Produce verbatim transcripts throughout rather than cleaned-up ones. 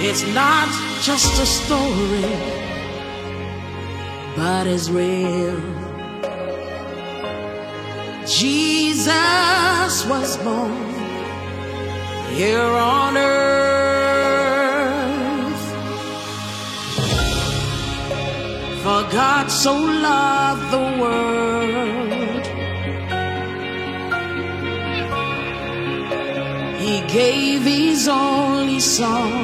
It's not just a story, but it's real. Jesus was born here on earth. For God so loved the world, He gave His only Son,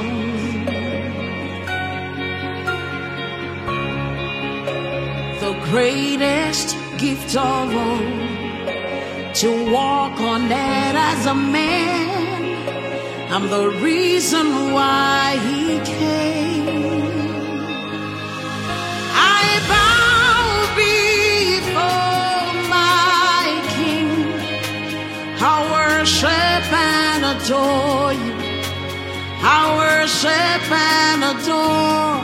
the greatest gift of all, to walk on earth as a man. I'm the reason why He came. I bow before my King. I worship and adore You. I worship and adore.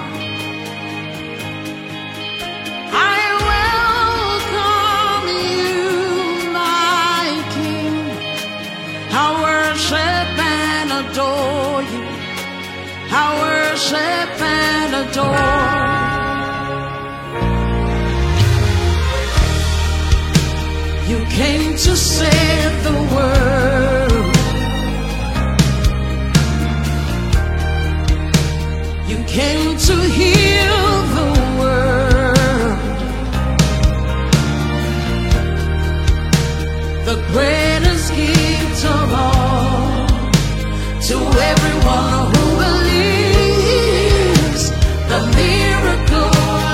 I welcome You, my King. I worship and adore You. I worship and adore. You came to save the world. You came to heal the world. The greatest gift of all, to everyone who believes, the miracle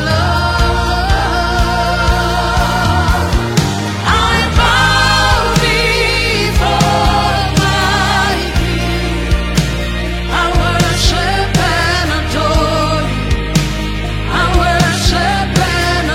love. I bow before my King. I worship and adore You. I worship and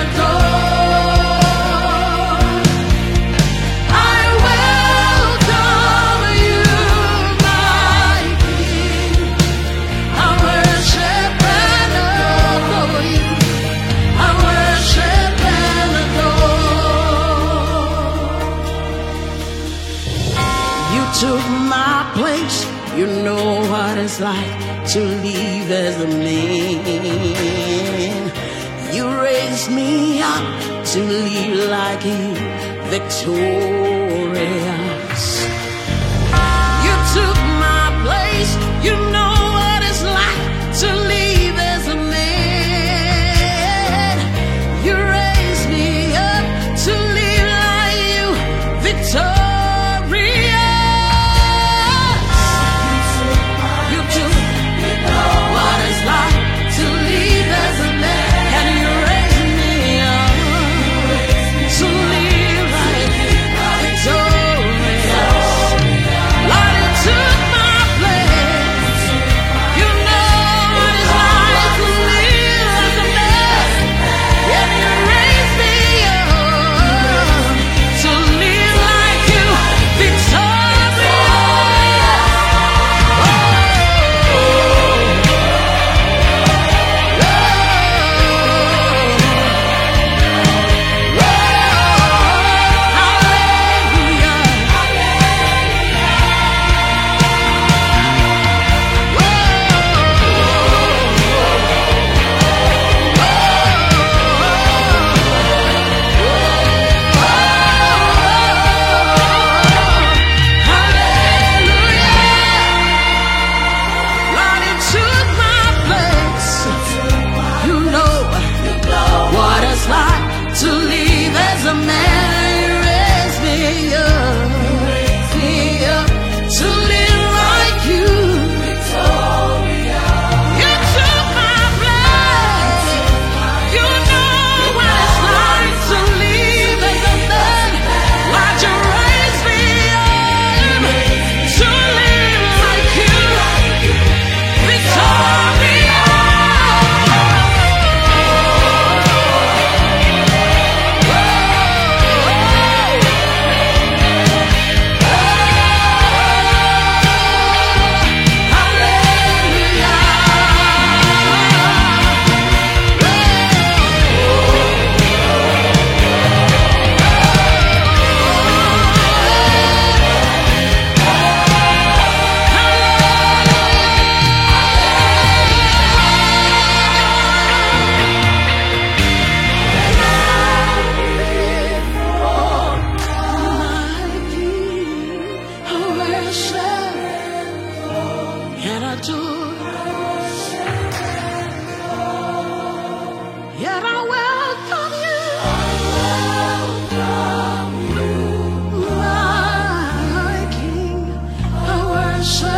adore. I welcome You, my King. I worship and adore You. I worship and adore. You took my place. You know what it's like to live as a man. You raised me up to live like You, victorious. You took my place. You know what it's like to live as a man. You raised me up to live like You, victorious. You took what it's like to live as a man, and You raised me up to live like You, victorious. worship and adore. Yet I welcome you, my King. I worship.